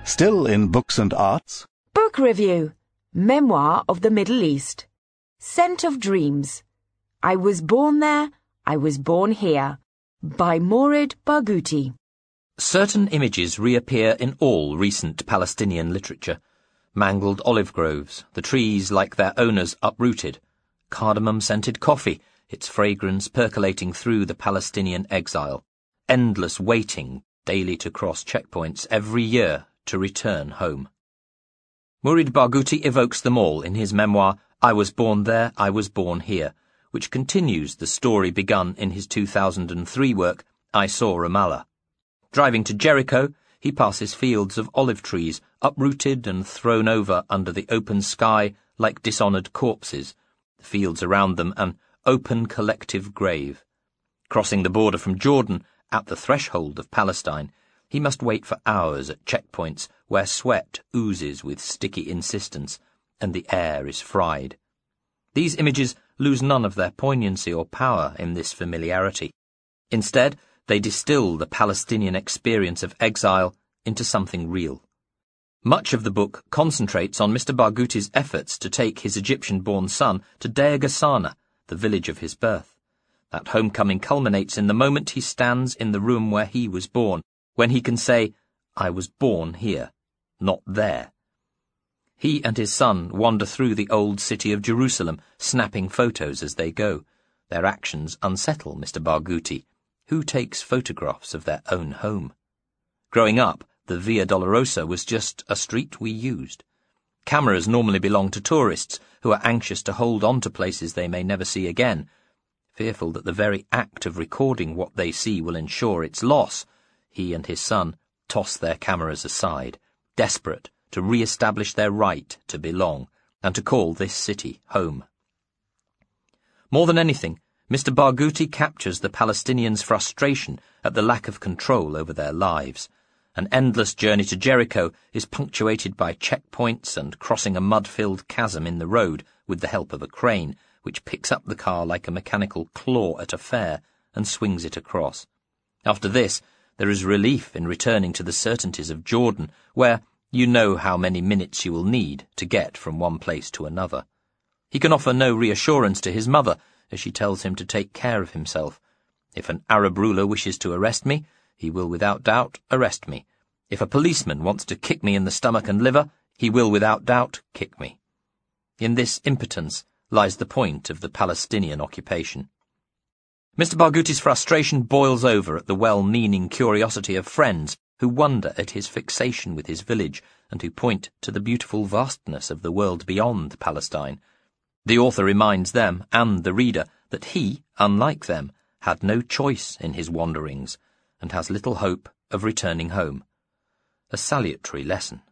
Still in books and arts. Book review. Memoir of the Middle East. Scent of Dreams. I Was Born There, I Was Born Here. By Mourid Barghouti. Certain images reappear in all recent Palestinian literature. Mangled olive groves, the trees like their owners uprooted, cardamom-scented coffee, its fragrance percolating through the Palestinian exile, endless waiting daily to cross checkpoints every year to return home. Mourid Barghouti evokes them all in his memoir, I Was Born There, I Was Born Here, which continues the story begun in his 2003 work, I Saw Ramallah. Driving to Jericho, he passes fields of olive trees, uprooted and thrown over under the open sky like dishonoured corpses, the fields around them an open collective grave. Crossing the border from Jordan, at the threshold of Palestine, he must wait for hours at checkpoints where sweat oozes with sticky insistence and the air is fried. These images lose none of their poignancy or power in this familiarity. Instead, they distill the Palestinian experience of exile into something real. Much of the book concentrates on Mr. Barghouti's efforts to take his Egyptian-born son to Deir Ghasana, the village of his birth. That homecoming culminates in the moment he stands in the room where he was born, when he can say, I was born here, not there. He and his son wander through the old city of Jerusalem, snapping photos as they go. Their actions unsettle Mr. Barghouti, who takes photographs of their own home. Growing up, the Via Dolorosa was just a street we used. Cameras normally belong to tourists who are anxious to hold on to places they may never see again. Fearful that the very act of recording what they see will ensure its loss, he and his son toss their cameras aside, desperate to re-establish their right to belong and to call this city home. More than anything, Mr. Barghouti captures the Palestinians' frustration at the lack of control over their lives. An endless journey to Jericho is punctuated by checkpoints and crossing a mud-filled chasm in the road with the help of a crane, which picks up the car like a mechanical claw at a fair and swings it across. After this, there is relief in returning to the certainties of Jordan, where you know how many minutes you will need to get from one place to another. He can offer no reassurance to his mother as she tells him to take care of himself. If an Arab ruler wishes to arrest me, he will without doubt arrest me. If a policeman wants to kick me in the stomach and liver, he will without doubt kick me. In this impotence lies the point of the Palestinian occupation. Mr. Barghouti's frustration boils over at the well-meaning curiosity of friends who wonder at his fixation with his village and who point to the beautiful vastness of the world beyond Palestine. The author reminds them and the reader that he, unlike them, had no choice in his wanderings and has little hope of returning home. A salutary lesson.